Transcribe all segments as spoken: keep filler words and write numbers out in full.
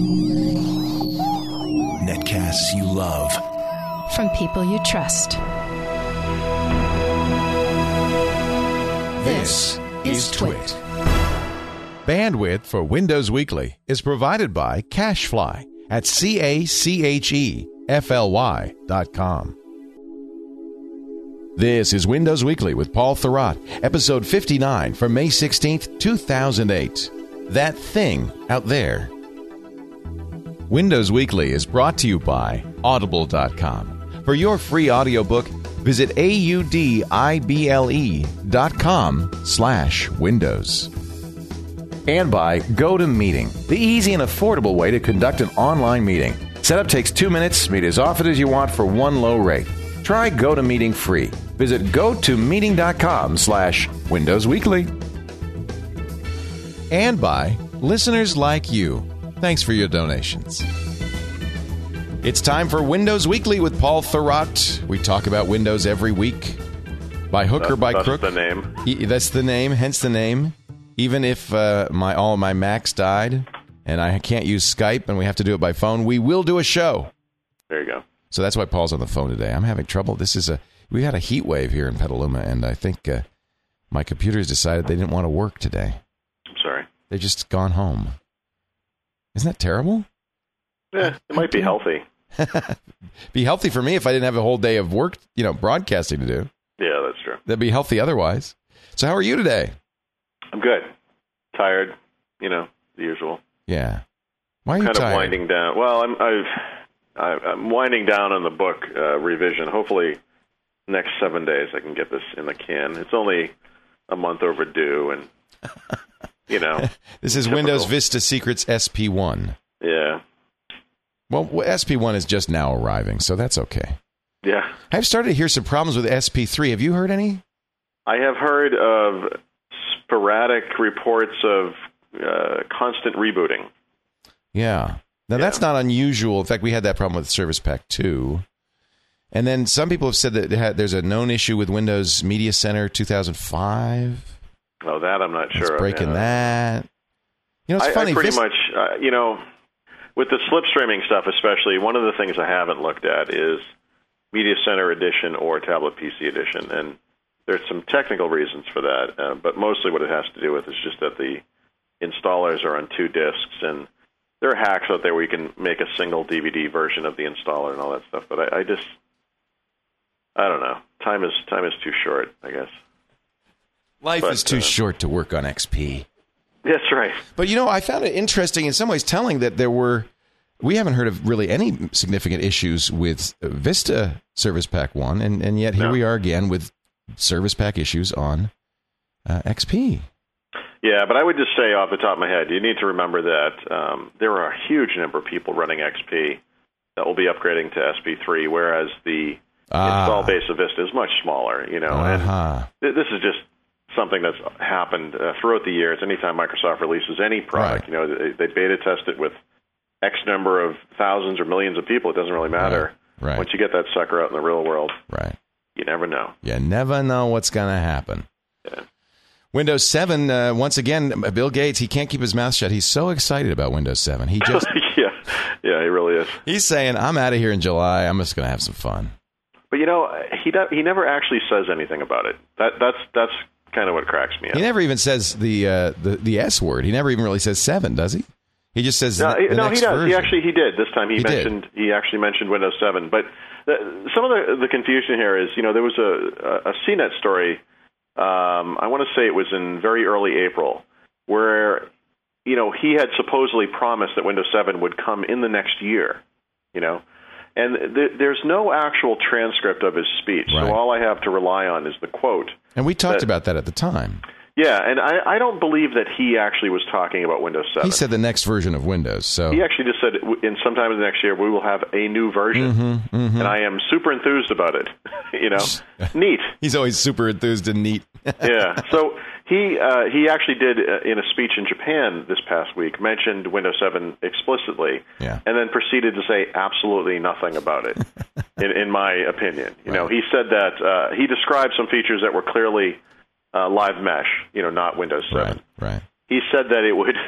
Netcasts you love. From people you trust. This is Twit. Bandwidth for Windows Weekly is provided by CacheFly at C A C H E F L Y dot com. This is Windows Weekly with Paul Thurrott, episode fifty-nine for May sixteenth, two thousand eight. That Thing Out There. Windows Weekly is brought to you by Audible dot com. For your free audiobook, visit A U D I B L E dot com slash Windows. And by GoToMeeting, the easy and affordable way to conduct an online meeting. Setup takes two minutes, meet as often as you want for one low rate. Try GoToMeeting free. Visit GoToMeeting.com slash Windows Weekly. And by listeners like you. Thanks for your donations. It's time for Windows Weekly with Paul Thurrott. We talk about Windows every week. By hook or by that's crook. That's the name. E- that's the name, hence the name. Even if uh, my all my Macs died and I can't use Skype and we have to do it by phone, we will do a show. There you go. So that's why Paul's on the phone today. I'm having trouble. This is a we had a heat wave here in Petaluma, and I think uh, my computers decided they didn't want to work today. I'm sorry. They've just gone home. Isn't that terrible? Yeah, it might be healthy. Be healthy for me if I didn't have a whole day of work, you know, broadcasting to do. Yeah, that's true. That'd be healthy otherwise. So how are you today? I'm good. Tired, you know, the usual. Yeah. Why are you kind tired? of winding down. Well, I'm I've, I'm winding down on the book uh, revision. Hopefully, next seven days I can get this in the can. It's only a month overdue, and you know, this is typical. Windows Vista Secrets S P one. Yeah. Well, S P one is just now arriving, so that's okay. Yeah. I've started to hear some problems with S P three. Have you heard any? I have heard of sporadic reports of uh, constant rebooting. Yeah. Now, yeah. that's not unusual. In fact, we had that problem with Service Pack two. And then some people have said that it had, there's a known issue with Windows Media Center two thousand five. Oh, that I'm not sure it's of. breaking yeah. that. You know, it's I, funny. I pretty this, much, uh, you know, with the slipstreaming stuff especially, one of the things I haven't looked at is Media Center Edition or Tablet P C Edition. And there's some technical reasons for that, uh, but mostly what it has to do with is just that the installers are on two disks, and there are hacks out there where you can make a single D V D version of the installer and all that stuff. But I, I just, I don't know. Time is time is too short, I guess. Life but, is too uh, short to work on X P. That's right. But, you know, I found it interesting, in some ways telling, that there were, we haven't heard of really any significant issues with Vista Service Pack one, and, and yet here no. we are again with Service Pack issues on uh, X P. Yeah, but I would just say off the top of my head, you need to remember that um, there are a huge number of people running X P that will be upgrading to S P three, whereas the ah. install base of Vista is much smaller. You know, uh-huh. and th- this is just something that's happened uh, throughout the years. Anytime Microsoft releases any product, right. you know, they, they beta test it with X number of thousands or millions of people. It doesn't really matter. Right. Right. Once you get that sucker out in the real world, right. you never know. You never know what's going to happen. Yeah. Windows seven, uh, once again, Bill Gates, he can't keep his mouth shut. He's so excited about Windows seven. He just, yeah, yeah, he really is. He's saying, I'm out of here in July. I'm just going to have some fun. But, you know, he do- he never actually says anything about it. That That's that's kind of what cracks me up. He never even says the, uh, the the S word. He never even really says seven, does he? He just says no, the, the no next he does. version. He actually he did this time. He, he mentioned did. he actually mentioned Windows seven. But the, some of the the confusion here is, you know, there was a a C net story. Um, I want to say it was in very early April, where you know he had supposedly promised that Windows seven would come in the next year. You know, and th- there's no actual transcript of his speech, right. so all I have to rely on is the quote. And we talked that, about that at the time. Yeah, and I, I don't believe that he actually was talking about Windows seven. He said the next version of Windows. So he actually just said, in sometime in the next year, we will have a new version. Mm-hmm, mm-hmm. And I am super enthused about it. you know, neat. He's always super enthused and neat. yeah. So he uh, he actually did, uh, in a speech in Japan this past week, mentioned Windows seven explicitly, yeah. and then proceeded to say absolutely nothing about it, in, in my opinion. You right. know, he said that uh, he described some features that were clearly Uh, live mesh, you know, not Windows seven. Right, right. He said that it would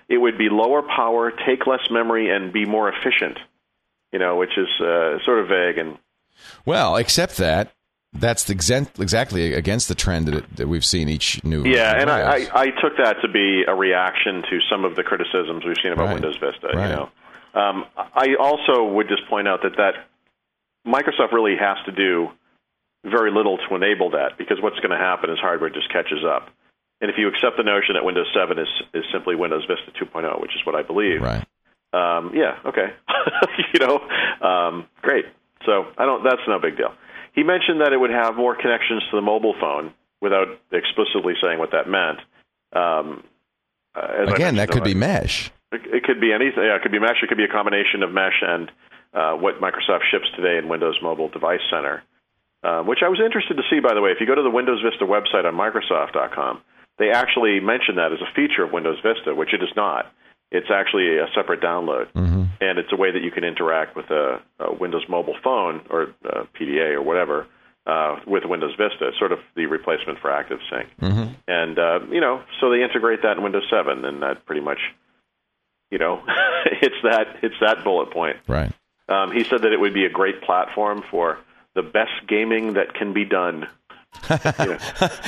it would be lower power, take less memory, and be more efficient. You know, which is uh, sort of vague. And well, except that that's the exa- exactly against the trend that, it, that we've seen each new. Yeah, and I, I, I took that to be a reaction to some of the criticisms we've seen about right. Windows Vista. Right. You know, um, I also would just point out that that Microsoft really has to do very little to enable that, because what's going to happen is hardware just catches up. And if you accept the notion that Windows seven is, is simply Windows Vista two point oh, which is what I believe, right. um, yeah, okay, you know, um, great. So I don't. That's no big deal. He mentioned that it would have more connections to the mobile phone without explicitly saying what that meant. Um, as Again, that could I, be mesh. It, it could be anything. Yeah, it could be mesh. It could be a combination of mesh and uh, what Microsoft ships today in Windows Mobile Device Center, uh, which I was interested to see, by the way. If you go to the Windows Vista website on Microsoft dot com, they actually mention that as a feature of Windows Vista, which it is not. It's actually a separate download, mm-hmm. and it's a way that you can interact with a, a Windows mobile phone or a P D A or whatever uh, with Windows Vista. It's sort of the replacement for ActiveSync. Mm-hmm. And, uh, you know, so they integrate that in Windows seven, and that pretty much, you know, it's that it's that bullet point. Right. Um, he said that it would be a great platform for the best gaming that can be done. you, know,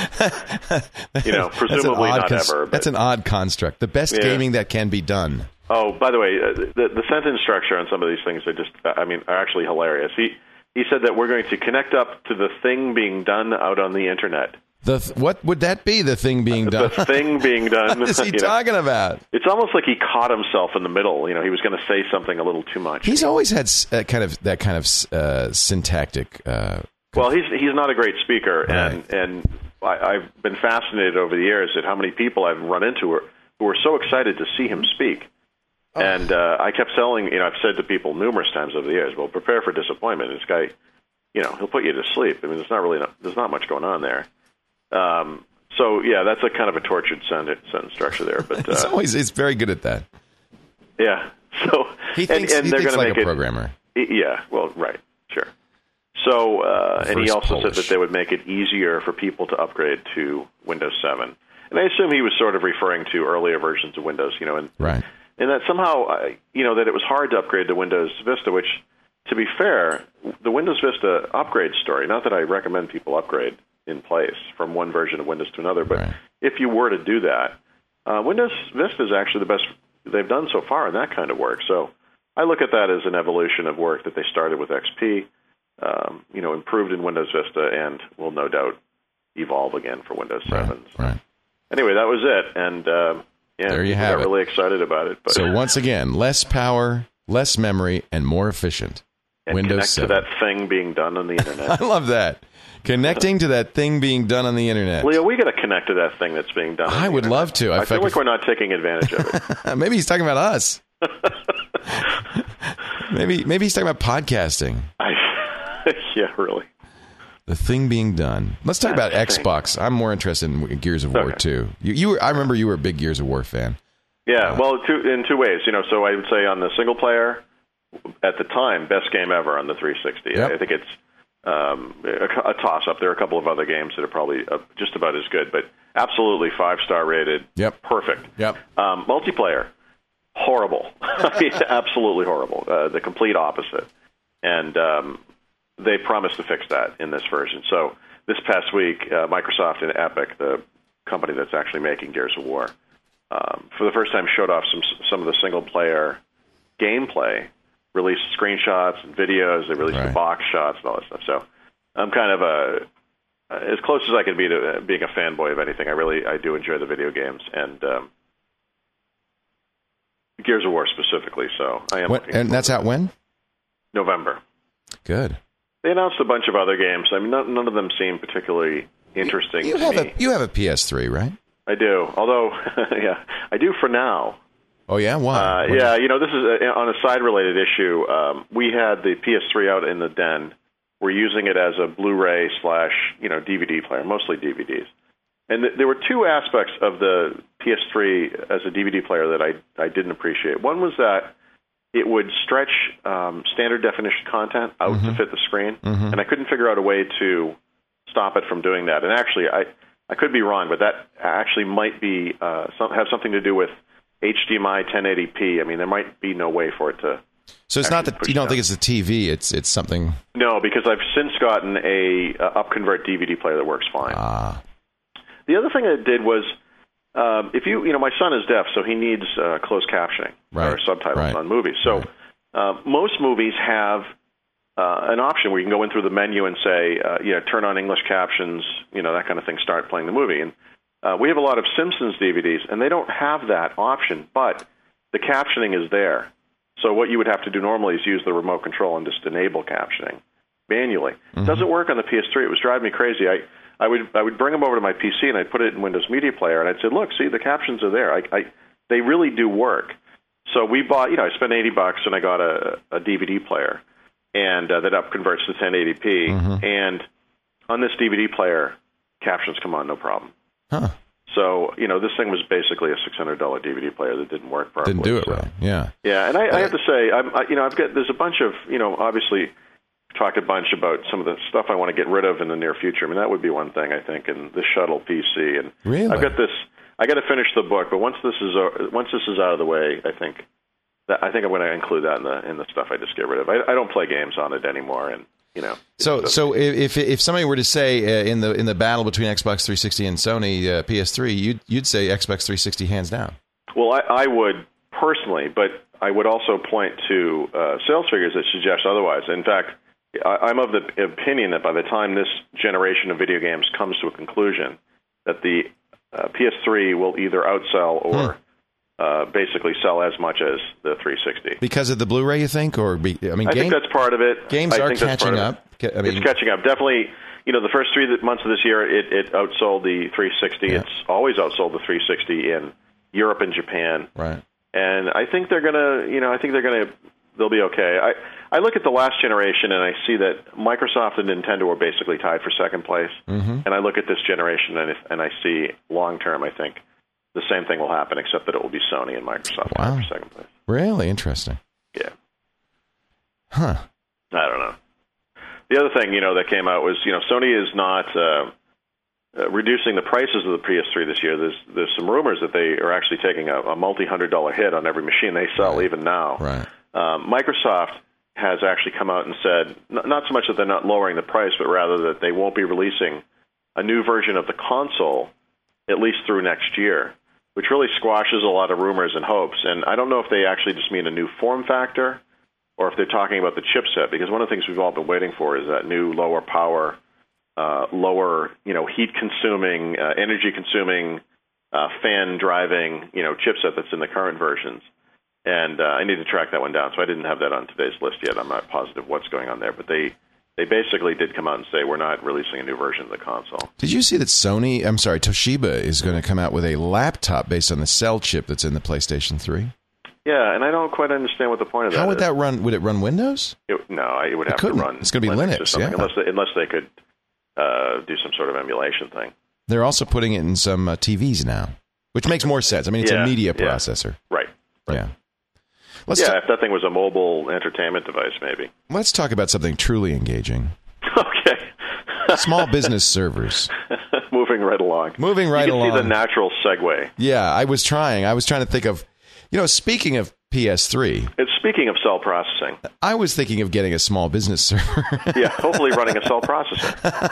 you know, presumably not cons- ever. But, that's an odd construct. The best yeah. gaming that can be done. Oh, by the way, uh, the, the sentence structure on some of these things are just, I mean, are actually hilarious. He he said that we're going to connect up to the thing being done out on the internet. The th- what would that be? The thing being done. The thing being done. What is he you talking know? about? It's almost like he caught himself in the middle. You know, he was going to say something a little too much. He's always had uh, kind of that kind of uh, syntactic. Uh, Well, he's he's not a great speaker, right. and and I, I've been fascinated over the years at how many people I've run into who are, who are so excited to see him speak. Oh. And uh, I kept telling, you know, I've said to people numerous times over the years, well, prepare for disappointment. This guy, you know, he'll put you to sleep. I mean, there's not really not, there's not much going on there. Um, so yeah, that's a kind of a tortured sentence, sentence structure there. But uh, it's always it's very good at that. Yeah. So he thinks, and, and he they're thinks going like to make a programmer. It, yeah. Well, right. Sure. So, uh, and he also Polish. said that they would make it easier for people to upgrade to Windows seven. And I assume he was sort of referring to earlier versions of Windows, you know, and, right. and that somehow, uh, you know, that it was hard to upgrade to Windows Vista, which, to be fair, the Windows Vista upgrade story, not that I recommend people upgrade in place from one version of Windows to another, but right. if you were to do that, uh, Windows Vista is actually the best they've done so far in that kind of work. So I look at that as an evolution of work that they started with X P. Um, you know, improved in Windows Vista, and will no doubt evolve again for Windows seven. Right, so. right. Anyway, that was it, and uh, yeah, there you I have got it. really excited about it. But so once again, less power, less memory, and more efficient. and Windows connect seven. to that thing being done on the internet. I love that. Connecting to that thing being done on the internet. Leo, we got to connect to that thing that's being done. On I the would internet. love to. I, I feel like if... we're not taking advantage of it. Maybe he's talking about us. maybe maybe he's talking about podcasting. I, yeah, really. The thing being done. Let's talk That about thing. Xbox. I'm more interested in Gears of War Okay. too. You, you were, I remember you were a big Gears of War fan. Yeah, Uh, well, two, in two ways. You know, so I would say on the single player, at the time, best game ever on the three sixty. Yep. I think it's um, a, a toss-up. There are a couple of other games that are probably uh, just about as good, but absolutely five-star rated. Yep. Perfect. Yep. Um, multiplayer, horrible. I mean, absolutely horrible. Uh, the complete opposite. And um, they promised to fix that in this version. So this past week, uh, Microsoft and Epic, the company that's actually making Gears of War, um, for the first time showed off some some of the single-player gameplay, released screenshots and videos. They released Right. the box shots and all that stuff. So I'm kind of a as close as I can be to being a fanboy of anything. I really I do enjoy the video games and um, Gears of War specifically. So I am. What, looking and forward that's to out when? November. Good. They announced a bunch of other games. I mean, none, none of them seem particularly interesting You to have me. a you have a P S three, right? I do, although yeah, I do for now. Oh yeah, why? Uh, What- yeah, you know, this is a, on a side-related issue. Um, we had the P S three out in the den. We're using it as a Blu-ray slash, you know, D V D player, mostly D V Ds. And th- there were two aspects of the P S three as a D V D player that I I didn't appreciate. One was that it would stretch um, standard definition content out Mm-hmm. to fit the screen, and I couldn't figure out a way to stop it from doing that. And actually, I I could be wrong, but that actually might be uh, some, have something to do with H D M I ten eighty p. I mean, there might be no way for it to. So it's not that you don't down. think it's the T V. It's it's something. No, because I've since gotten a uh, upconvert D V D player that works fine. Ah. The other thing I did was, um, if you you know, my son is deaf, so he needs uh, closed captioning right. or subtitles right. on movies. So right. uh, most movies have uh, an option where you can go in through the menu and say, uh, yeah, turn on English captions, you know, that kind of thing. Start playing the movie. And uh, we have a lot of Simpsons D V Ds, and they don't have that option, but the captioning is there. So what you would have to do normally is use the remote control and just enable captioning manually. Mm-hmm. It doesn't work on the P S three. It was driving me crazy. I, I would I would bring them over to my P C and I'd put it in Windows Media Player and I'd say, look, see, the captions are there. I, I they really do work. So we bought, you know, I spent eighty bucks and I got a, a D V D player and uh, that up converts to ten eighty p. Mm-hmm. And on this D V D player, captions come on no problem. Huh. So, you know, this thing was basically a six hundred dollars D V D player that didn't work properly. Didn't do it so. right, yeah. Yeah, and I, I have to say, I'm, I, you know, I've got, there's a bunch of, you know, obviously talked a bunch about some of the stuff I want to get rid of in the near future. I mean, that would be one thing, I think, and the shuttle P C. And really? I've got this, I got to finish the book, but once this is, uh, once this is out of the way, I think, that, I think I'm going to include that in the, in the stuff I just get rid of. I, I don't play games on it anymore, and, you know. So, so if if somebody were to say uh, in the in the battle between Xbox three sixty and Sony uh, P S three, you'd you'd say Xbox three sixty hands down. Well, I, I would personally, but I would also point to uh, sales figures that suggest otherwise. In fact, I, I'm of the opinion that by the time this generation of video games comes to a conclusion, that the uh, P S three will either outsell or hmm. Uh, basically sell as much as the three sixty. Because of the Blu-ray, you think? Or be, I mean, I game, think that's part of it. Games I are think catching up. It. I mean, it's catching up. Definitely, you know, the first three months of this year, it, it outsold the three sixty. Yeah. It's always outsold the three sixty in Europe and Japan. Right. And I think they're gonna, you know, I think they're gonna, they'll be okay. I, I look at the last generation and I see that Microsoft and Nintendo are basically tied for second place. Mm-hmm. And I look at this generation and, and I see long term, I think, the same thing will happen, except that it will be Sony and Microsoft wow. for second place. Really interesting. Yeah. Huh. I don't know. The other thing, you know, that came out was, you know, Sony is not uh, uh, reducing the prices of the P S three this year. There's there's some rumors that they are actually taking a, a multi-hundred dollar hit on every machine they sell, right. even now. Right. Um, Microsoft has actually come out and said, n- not so much that they're not lowering the price, but rather that they won't be releasing a new version of the console at least through next year, which really squashes a lot of rumors and hopes. And I don't know if they actually just mean a new form factor or if they're talking about the chipset, because one of the things we've all been waiting for is that new lower power, uh, lower, you know, heat-consuming, uh, energy-consuming, uh, fan-driving, you know, chipset that's in the current versions. And uh, I need to track that one down, so I didn't have that on today's list yet. I'm not positive what's going on there, but they They basically did come out and say, we're not releasing a new version of the console. Did you see that Sony, I'm sorry, Toshiba is going to come out with a laptop based on the Cell chip that's in the PlayStation three? Yeah, and I don't quite understand what the point of that is. How would is. that run? Would it run Windows? It, no, it would have it couldn't. to run It's going to be Linux, Linux or something, yeah. unless, they, unless they could uh, do some sort of emulation thing. They're also putting it in some uh, T Vs now, which makes more sense. I mean, it's yeah, a media yeah. processor. Right. right. Yeah. Let's yeah, ta- if that thing was a mobile entertainment device, maybe. Let's talk about something truly engaging. Okay. Small business servers. Moving right along. Moving right you can along. see the natural segue. Yeah, I was trying. I was trying to think of, you know, speaking of P S three. It's speaking of cell processing. I was thinking of getting a small business server. Yeah, hopefully running a cell processor.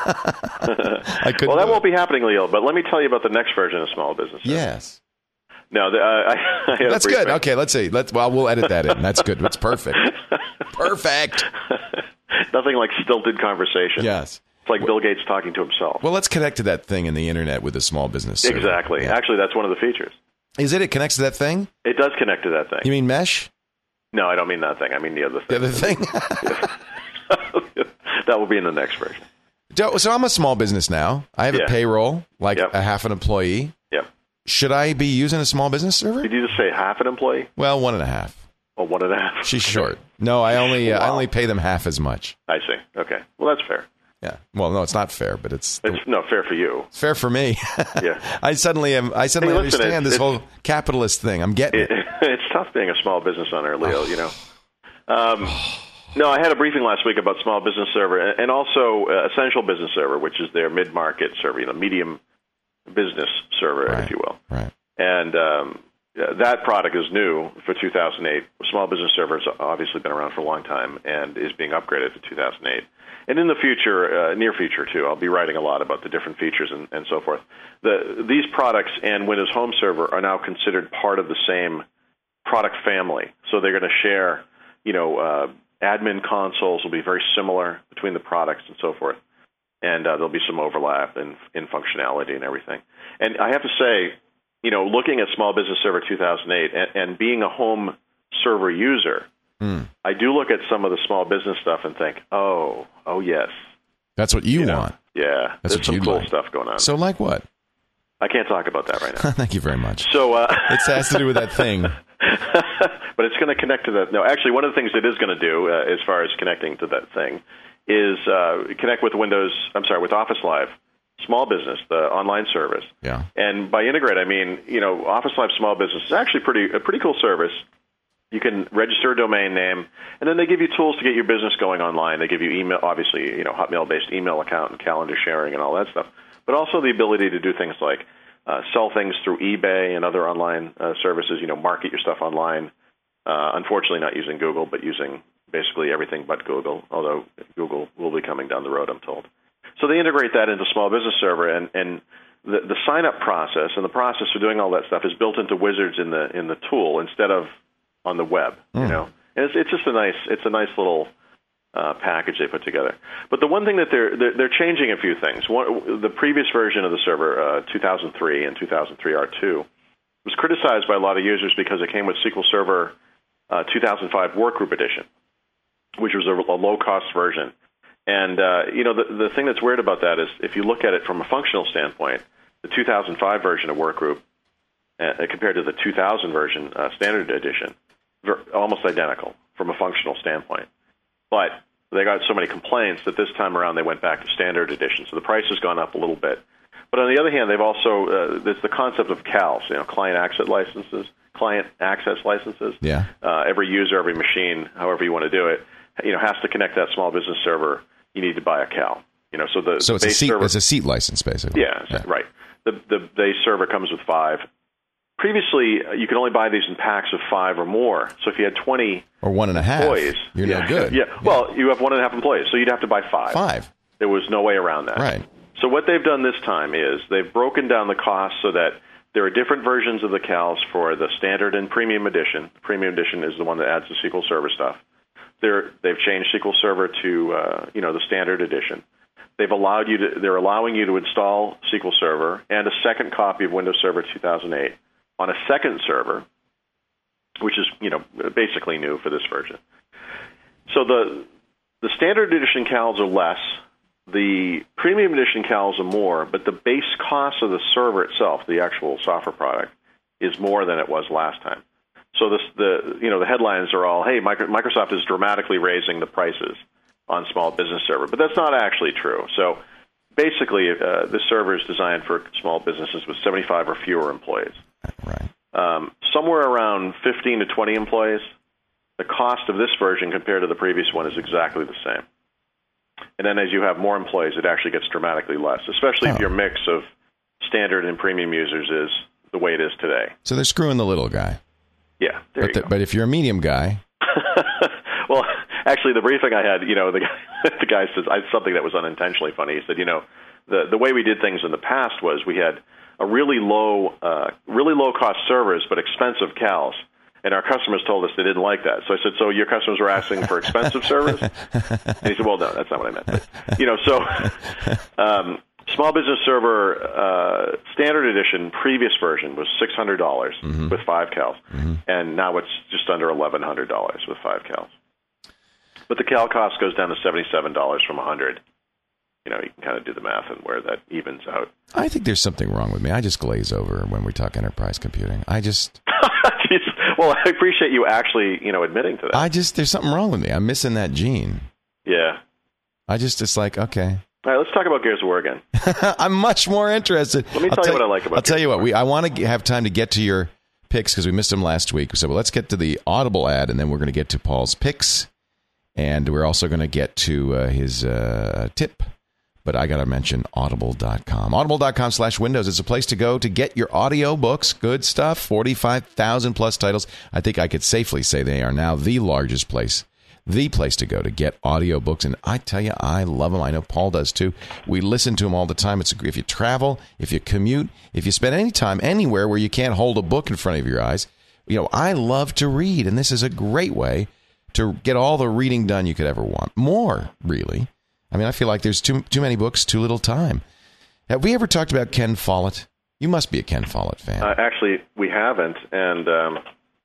I couldn't well, that do won't it. be happening, Leo, but let me tell you about the next version of small business server. Yes. No, the, uh, I, I had That's a brief good. thing. Okay, let's see. Let's well, we'll edit that in. That's good. That's perfect. Perfect. Nothing like stilted conversation. Yes. It's like Bill Gates talking to himself. Well, let's connect to that thing in the internet with a small business server. Exactly. Yeah. Actually, that's one of the features. Is it? It connects to that thing? It does connect to that thing. You mean mesh? No, I don't mean that thing. I mean the other The thing. other thing? That will be in the next version. So I'm a small business now. I have Yeah. a payroll, like Yep. a half an employee. Yep. Should I be using a small business server? Did you just say half an employee? Well, one and a half. Or one and a half? She's short. No, I only uh, I Wow. only pay them half as much. I see. Okay. Well, that's fair. Yeah. Well, no, it's not fair, but it's It's no fair for you. it's fair for me. Yeah. I suddenly am. I suddenly Hey, listen, understand it's- this it's- whole capitalist thing. I'm getting it. It, it's tough being a small business owner, Leo, you know. Um, no, I had a briefing last week about small business server and, and also uh, essential business server, which is their mid-market server, you know, medium business server, Right. if you will. Right. And um, uh, that product is new for two thousand eight. Small Business Server has obviously been around for a long time and is being upgraded to two thousand eight. And in the future, uh, near future too, I'll be writing a lot about the different features and, and so forth. The, these products and Windows Home Server are now considered part of the same product family. So they're going to share, you know, uh, admin consoles will be very similar between the products and so forth. And uh, there'll be some overlap in, in functionality and everything. And I have to say, you know, looking at Small Business Server two thousand eight and, and being a home server user, mm. I do look at some of the small business stuff and think, oh, oh yes. That's what you, you want. Know? Yeah. That's There's some cool like. stuff going on. So like what? I can't talk about that right now. Thank you very much. So uh, it has to do with that thing. But it's going to connect to that. No, actually, one of the things it is going to do, uh, as far as connecting to that thing, is uh, connect with Windows, I'm sorry, with Office Live Small Business, the online service. Yeah. And by integrate, I mean, you know, Office Live Small Business is actually pretty a pretty cool service. You can register a domain name, and then they give you tools to get your business going online. They give you email, obviously, you know, Hotmail-based email account and calendar sharing and all that stuff, but also the ability to do things like uh, sell things through eBay and other online uh, services, you know, market your stuff online. Uh, unfortunately, not using Google, but using basically everything but Google, although Google will be coming down the road, I'm told. So they integrate that into Small Business Server, and, and the, the sign-up process and the process for doing all that stuff is built into Wizards in the in the tool instead of on the web. Mm. You know, and it's, it's just a nice it's a nice little uh, package they put together. But the one thing that they're they're, they're changing a few things. One, the previous version of the server, uh, two thousand three and two thousand three R two, was criticized by a lot of users because it came with S Q L Server uh, two thousand five Workgroup Edition, which was a, a low-cost version. And, uh, you know, the, the thing that's weird about that is if you look at it from a functional standpoint, the two thousand five version of Workgroup uh, compared to the two thousand version, uh, Standard Edition, they're almost identical from a functional standpoint. But they got so many complaints that this time around they went back to Standard Edition. So the price has gone up a little bit. But on the other hand, they've also, uh, there's the concept of C A Ls, you know, client access licenses, client access licenses. Yeah. Uh, every user, every machine, however you want to do it, you know, has to connect that Small Business Server. You need to buy a C A L. You know, so the so it's base a seat, server, it's a seat license basically. Yeah, yeah, right. The the base server comes with five. Previously, you could only buy these in packs of five or more. So if you had twenty or one and a half employees, you're yeah, no good. Yeah. yeah, well, you have one and a half employees, so you'd have to buy five. Five. There was no way around that. Right. So what they've done this time is they've broken down the cost so that there are different versions of the C A Ls for the Standard and Premium Edition. The Premium Edition is the one that adds the S Q L Server stuff. They're, they've changed S Q L Server to uh, you know the Standard Edition. They've allowed you to. They're allowing you to install S Q L Server and a second copy of Windows Server two thousand eight on a second server, which is you know basically new for this version. So the the Standard Edition C A Ls are less. The Premium Edition C A Ls are more, but the base cost of the server itself, the actual software product, is more than it was last time. So this, the you know the headlines are all, hey, Microsoft is dramatically raising the prices on Small Business Server, but that's not actually true. So basically, uh, this server is designed for small businesses with seventy-five or fewer employees. Right. Um, somewhere around fifteen to twenty employees. The cost of this version compared to the previous one is exactly the same. And then as you have more employees, it actually gets dramatically less, especially oh. if your mix of standard and premium users is the way it is today. So they're screwing the little guy. Yeah, there but you the, go. But if you're a medium guy... Well, actually, the briefing I had, you know, the guy, the guy says I, something that was unintentionally funny. He said, you know, the the way we did things in the past was we had a really low, uh, really low-cost servers, but expensive C A Ls. And our customers told us they didn't like that. So I said, so your customers were asking for expensive servers? And he said, well, no, that's not what I meant. But, you know, so um, Small Business Server uh, Standard Edition, previous version, was six hundred dollars mm-hmm. with five C A Ls. Mm-hmm. And now it's just under eleven hundred dollars with five C A Ls. But the C A L cost goes down to seventy-seven dollars from one hundred dollars. You know, you can kind of do the math and where that evens out. I think there's something wrong with me. I just glaze over when we talk enterprise computing. I just... Jeez. Well, I appreciate you actually, you know, admitting to that. I just, there's something wrong with me. I'm missing that gene. Yeah. I just, it's like, okay. All right, let's talk about Gears of War again. I'm much more interested. Let me tell, tell you what I like about I'll Gears tell you what, War. we I want to have time to get to your picks because we missed them last week. So well, let's get to the Audible ad, and then we're going to get to Paul's picks. And we're also going to get to uh, his uh, tip. But I got to mention audible dot com. audible dot com slash windows is a place to go to get your audio books. Good stuff. forty-five thousand plus titles. I think I could safely say they are now the largest place, the place to go to get audio books. And I tell you, I love them. I know Paul does too. We listen to them all the time. It's if you travel, if you commute, if you spend any time anywhere where you can't hold a book in front of your eyes. You know, I love to read, and this is a great way to get all the reading done you could ever want. More, really. I mean, I feel like there's too too many books, too little time. Have we ever talked about Ken Follett? You must be a Ken Follett fan. Uh, actually, we haven't, and um,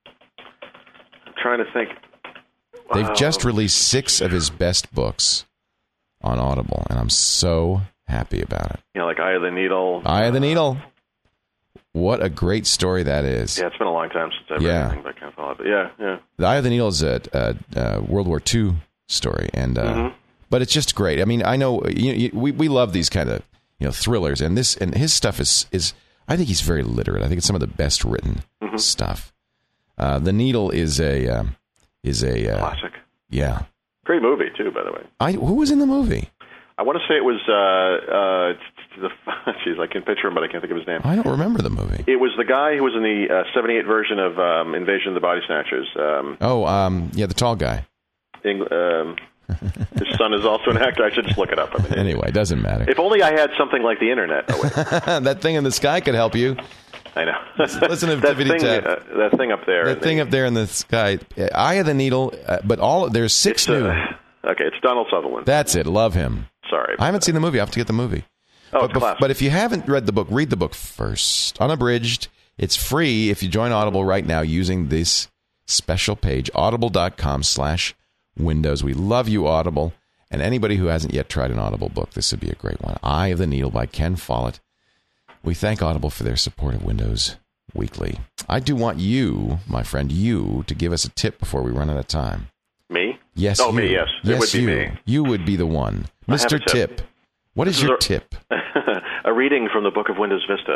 I'm trying to think. They've Wow. just released six of his best books on Audible, and I'm so happy about it. You know, like Eye of the Needle. Eye of the Needle. What a great story that is. Yeah, it's been a long time since I've Yeah. read anything by Ken Follett. But yeah, yeah. The Eye of the Needle is a, a, a World War Two story, and uh, Mm-hmm. but it's just great. I mean, I know you, you, we we love these kind of you know thrillers, and this and his stuff is is I think he's very literate. I think it's some of the best written Mm-hmm. stuff. Uh, the Needle is a um, is a uh, Classic. Yeah, Great movie, too, by the way. I who was in the movie? I want to say it was, uh, uh, the, geez, I can picture him, but I can't think of his name. I don't remember the movie. It was the guy who was in the uh, seventy-eight version of um, Invasion of the Body Snatchers. Um, Oh, um, yeah, the tall guy. Eng- um, his son is also an actor. I should just look it up. I mean, Anyway, doesn't matter. if only I had something like the internet. Oh, wait. That thing in the sky could help you. I know. Listen to that Tippity thing, Tap. uh, that thing up there. That thing up there in the sky. Uh, Eye of the Needle, uh, but all there's six It's, new. uh, okay, it's Donald Sutherland. That's it. Love him. Sorry. I haven't seen the movie. I have to get the movie. Oh, but, it's classic. but if you haven't read the book, read the book first. Unabridged. It's free if you join Audible right now using this special page, audible dot com slash windows. We love you, Audible. And anybody who hasn't yet tried an Audible book, this would be a great one. Eye of the Needle by Ken Follett. We thank Audible for their support of Windows Weekly. I do want you, my friend, you, to give us a tip before we run out of time. Me? Yes, Oh, you. me, yes. It Yes, would be you. me. You would be the one. I have Mister a tip. Tip. What is This is your a- tip? A reading from the book of Windows Vista,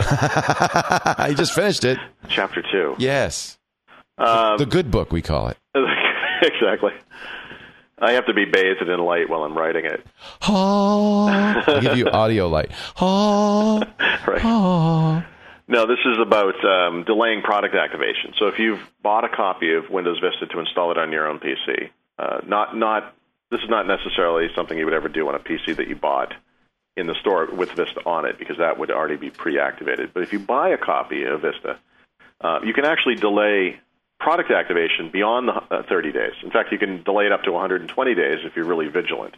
I just finished it. chapter two. Yes. Um, The good book, we call it. exactly. I have to be bathed in light while I'm writing it. Ah. I'll give you audio light. Ah. Right. Ah. No, this is about um, delaying product activation. So if you've bought a copy of Windows Vista to install it on your own P C, uh, not not this is not necessarily something you would ever do on a P C that you bought in the store with Vista on it, because that would already be pre-activated. But if you buy a copy of Vista, uh, you can actually delay product activation beyond the uh, thirty days. In fact, you can delay it up to one hundred twenty days if you're really vigilant.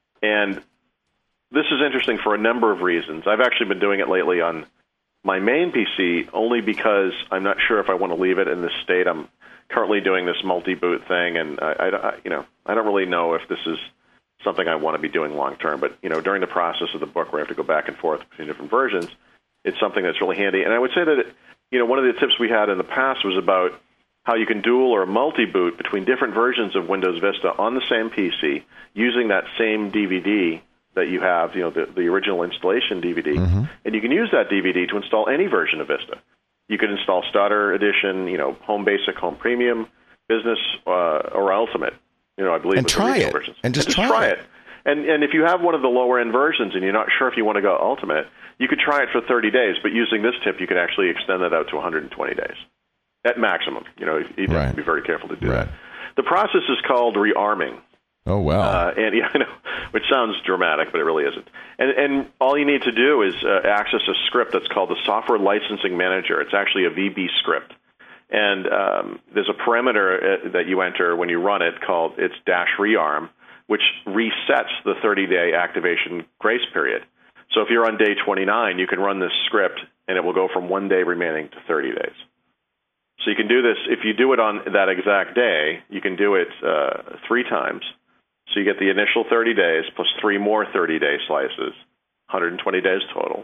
And this is interesting for a number of reasons. I've actually been doing it lately on my main P C only because I'm not sure if I want to leave it in this state. I'm currently doing this multi-boot thing, and I, I, you know, I don't really know if this is something I want to be doing long term. But you know, during the process of the book, where I have to go back and forth between different versions, it's something that's really handy. And I would say that, it, you know, one of the tips we had in the past was about how you can dual or multi-boot between different versions of Windows Vista on the same P C using that same D V D that you have, you know, the, the original installation D V D. Mm-hmm. And you can use that D V D to install any version of Vista. You could install Starter Edition, you know, Home Basic, Home Premium, Business, uh, or Ultimate. You know, I believe And with try the regional it. versions. And just and try try it. it. And and if you have one of the lower end versions and you're not sure if you want to go Ultimate, you could try it for thirty days. But using this tip, you could actually extend that out to one hundred twenty days at maximum. You know, you Right. have to be very careful to do Right. that. The process is called rearming. Oh, wow. Uh, and yeah, I know, which sounds dramatic, but it really isn't. And, and all you need to do is uh, access a script that's called the Software Licensing Manager. It's actually a V B script, and um, there's a parameter uh, that you enter when you run it called it's dash rearm, which resets the thirty-day activation grace period. So if you're on day twenty-nine, you can run this script, and it will go from one day remaining to thirty days. So you can do this if you do it on that exact day. You can do it uh, three times. So you get the initial thirty days plus three more thirty-day slices, one hundred twenty days total,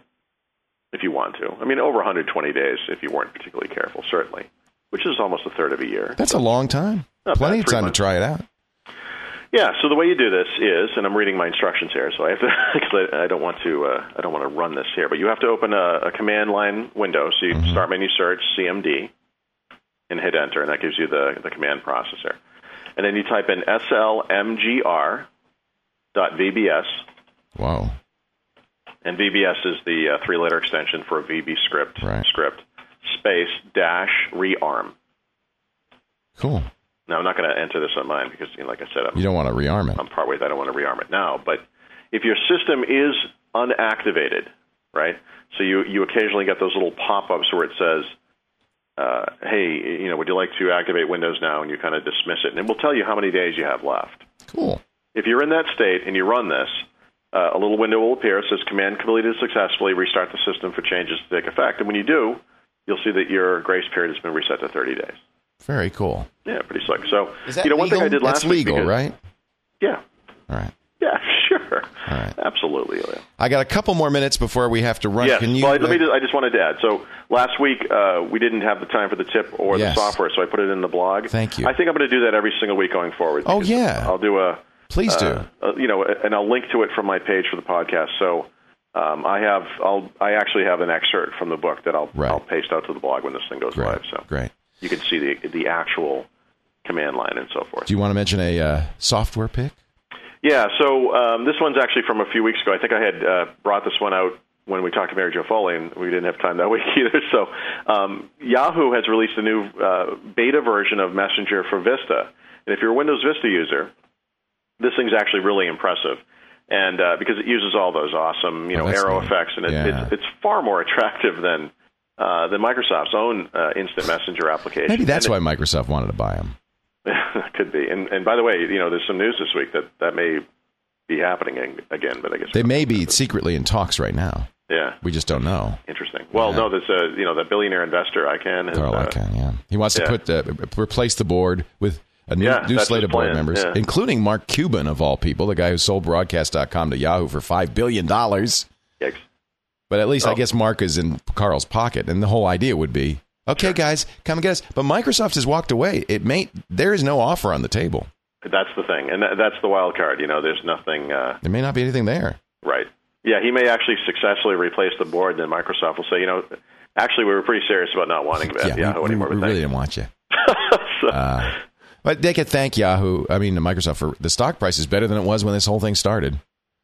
if you want to. I mean, over one hundred twenty days if you weren't particularly careful, certainly, which is almost a third of a year. That's a long time. Not Plenty bad, of three time months. to try it out. Yeah. So the way you do this is, and I'm reading my instructions here, so I have to because I, I don't want to. Uh, I don't want to run this here, but you have to open a, a command line window. So you Mm-hmm. start menu search C M D and hit enter, and that gives you the the command processor. And then you type in S L M G R dot V B S. Wow. And V B S is the uh, three-letter extension for a V B script, right. script, space, dash, rearm. Cool. Now, I'm not going to enter this on mine because, you know, like I said, I'm, you don't want to rearm it. I'm partway. I don't want to rearm it now. But if your system is unactivated, right, so you, you occasionally get those little pop-ups where it says, uh, hey, you know, would you like to activate Windows now? And you kind of dismiss it. And it will tell you how many days you have left. Cool. If you're in that state and you run this, uh, a little window will appear. It says, command completed successfully. Restart the system for changes to take effect. And when you do, you'll see that your grace period has been reset to thirty days. Very cool. Yeah, pretty slick. So, Is that you know, one legal? thing I did last That's legal, week because, right? Yeah. All right. Yeah, sure. All right. Absolutely. Yeah. I got a couple more minutes before we have to run. Yes. Can you? Well, let me. Just, I just wanted to add. So last week uh, we didn't have the time for the tip or Yes. the software, so I put it in the blog. Thank you. I think I'm going to do that every single week going forward. Oh yeah. I'll do a. Please do. Uh, uh, you know, and I'll link to it from my page for the podcast. So um, I have. I'll. I actually have an excerpt from the book that I'll. Right. I'll paste out to the blog when this thing goes Great. live. So Great. You can see the the actual command line and so forth. Do you want to mention a uh, software pick? Yeah, so um, this one's actually from a few weeks ago. I think I had uh, brought this one out when we talked to Mary Jo Foley, and we didn't have time that week either. So um, Yahoo has released a new uh, beta version of Messenger for Vista. And if you're a Windows Vista user, this thing's actually really impressive. And uh, because it uses all those awesome, you know, oh, arrow neat. effects, and it, Yeah. it's, it's far more attractive than uh, than Microsoft's own uh, instant messenger application. Maybe that's and why Microsoft wanted to buy them. Could be. And, and by the way, you know, there's some news this week that, that may be happening again, but I guess They may be secretly in talks right now. Yeah. We just don't know. Interesting. Well, Yeah. no, there's a, you know, the billionaire investor, ICANN. Has, Carl uh, Icahn, yeah. He wants to yeah. put uh, replace the board with a new, Yeah, new that's slate his of board plan, members, yeah. including Mark Cuban, of all people, the guy who sold broadcast dot com to Yahoo for five billion dollars. Yikes. But at least Oh. I guess Mark is in Carl's pocket, and the whole idea would be, okay, guys, come and get us. But Microsoft has walked away. It may There is no offer on the table. That's the thing. And that, that's the wild card. You know, there's nothing. Uh, There may not be anything there. right. Yeah, he may actually successfully replace the board, and then Microsoft will say, you know, actually, we were pretty serious about not wanting Yeah, Yahoo we, anymore. we, we but really thanks. didn't want you. So- Uh, but they could thank Yahoo, I mean, Microsoft, for the stock price is better than it was when this whole thing started.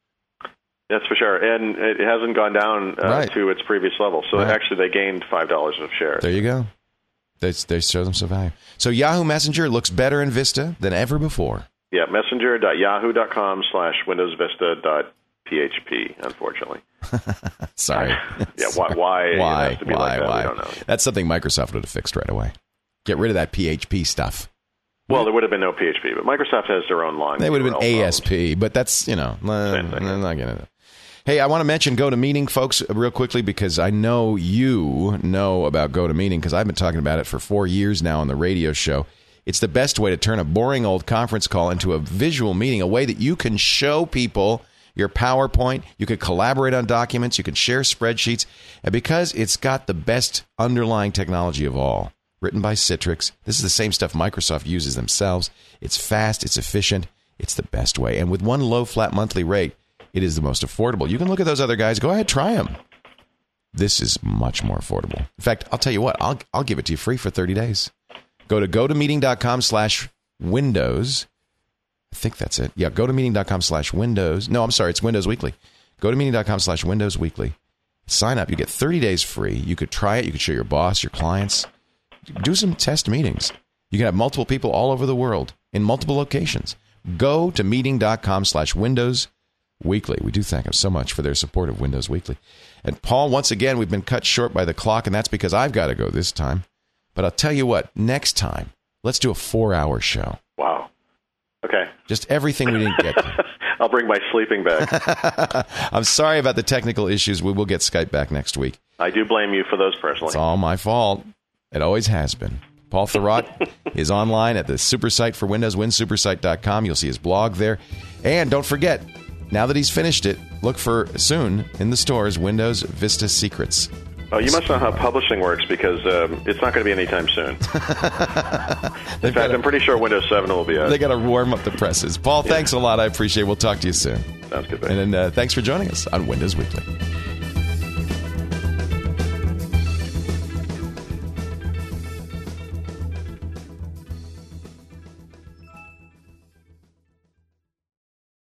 That's for sure. And it hasn't gone down uh, Right. to its previous level. So Right. actually, they gained five dollars of shares. There you go. They, they show them some value. So Yahoo Messenger looks better in Vista than ever before. Yeah, messenger.yahoo.com slash windowsvista.php, unfortunately. Sorry. Yeah, why, why, Why? it has to be Why? like that, Why? we don't know. That's something Microsoft would have fixed right away. Get rid of that P H P stuff. Well, there would have been no P H P, but Microsoft has their own long. They would have been U R L A S P, but that's, you know, uh, Same thing. I'm not getting it. Hey, I want to mention GoToMeeting, folks, real quickly, because I know you know about GoToMeeting because I've been talking about it for four years now on the radio show. It's the best way to turn a boring old conference call into a visual meeting, a way that you can show people your PowerPoint, you can collaborate on documents, you can share spreadsheets, and because it's got the best underlying technology of all, written by Citrix, this is the same stuff Microsoft uses themselves. It's fast, it's efficient, it's the best way. And with one low, flat monthly rate, it is the most affordable. You can look at those other guys. Go ahead, try them. This is much more affordable. In fact, I'll tell you what. I'll I'll give it to you free for thirty days. Go to gotomeeting.com slash Windows. I think that's it. Yeah, gotomeeting.com slash Windows. No, I'm sorry. It's Windows Weekly. Gotomeeting.com slash Windows Weekly. Sign up. You get thirty days free. You could try it. You could show your boss, your clients. Do some test meetings. You can have multiple people all over the world in multiple locations. Go to meeting.com slash Windows Weekly. We do thank them so much for their support of Windows Weekly. And Paul, once again, we've been cut short by the clock, and that's because I've got to go this time. But I'll tell you what, next time, let's do a four-hour show. Wow. Okay. Just everything we didn't get to. I'll bring my sleeping bag. I'm sorry about the technical issues. We will get Skype back next week. I do blame you for those personally. It's all my fault. It always has been. Paul Thurrott is online at the super site for Windows, win super site dot com. You'll see his blog there. And don't forget, now that he's finished it, look for soon in the stores Windows Vista Secrets. Oh, you must know how publishing works because um, it's not going to be anytime soon. In fact, gotta, I'm pretty sure Windows seven will be out. They got to warm up the presses. Paul, Yeah. thanks a lot. I appreciate it. We'll talk to you soon. Sounds good. Thanks. And then uh, thanks for joining us on Windows Weekly.